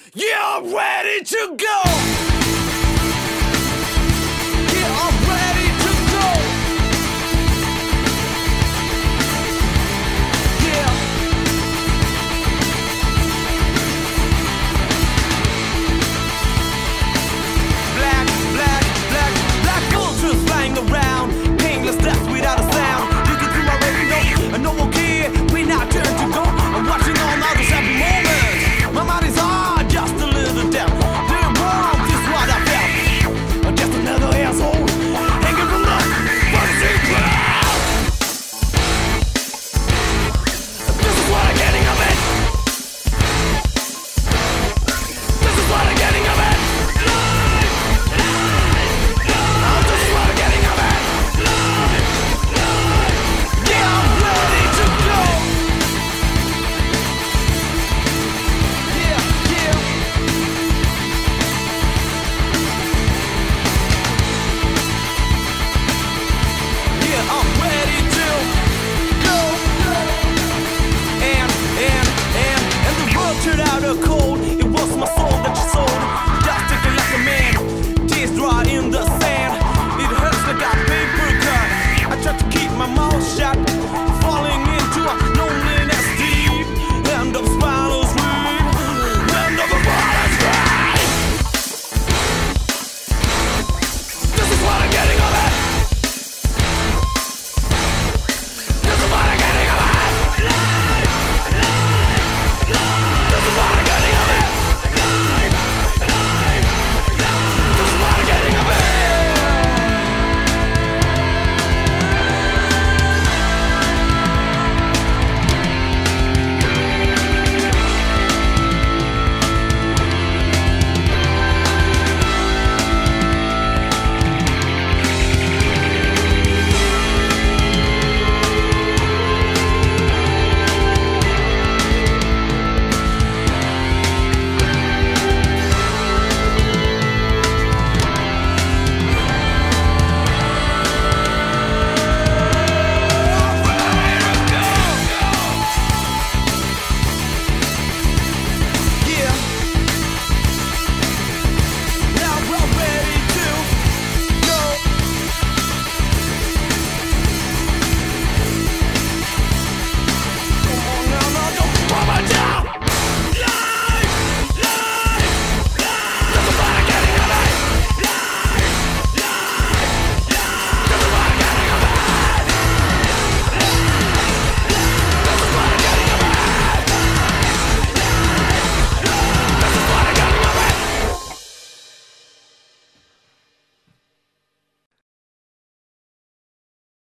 Yeah, I'm ready to go. Yeah, I'm ready to go. Yeah. Black, black, black, black vultures flying around, painless death without a sound. Digging through my radio, and no one care. We now turn to go. I'm watching all others happy moments. My mind is hard, just a little down. Damn wrong, this is what I felt. I'm just another asshole hanging from the fucking ground. This is what I'm getting of it. This is what I'm getting of it. This is what I'm getting of it. Yeah, I'm ready to go. Yeah, yeah. Yeah, I'm ready to go. And the world turned out a cold.